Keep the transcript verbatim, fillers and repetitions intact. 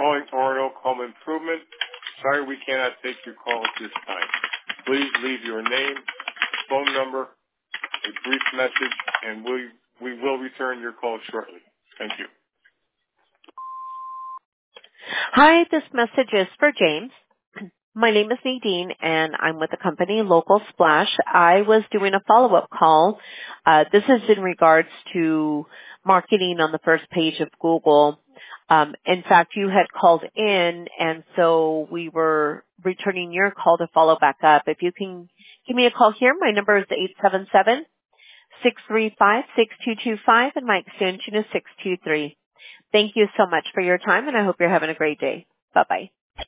calling Roanoke Home Improvement. Sorry we cannot take your call at this time. Please leave your name, phone number, a brief message, and we, we will return your call shortly. Thank you. Hi, this message is for James. My name is Nadine, and I'm with the company Local Splash. I was doing a follow-up call. Uh, this is in regards to marketing on the first page of Google. Um, in fact, you had called in, and so we were returning your call to follow back up. If you can give me a call here, my number is eight seven seven, six three five, six two two five, and my extension is six two three. Thank you so much for your time, and I hope you're having a great day. Bye-bye.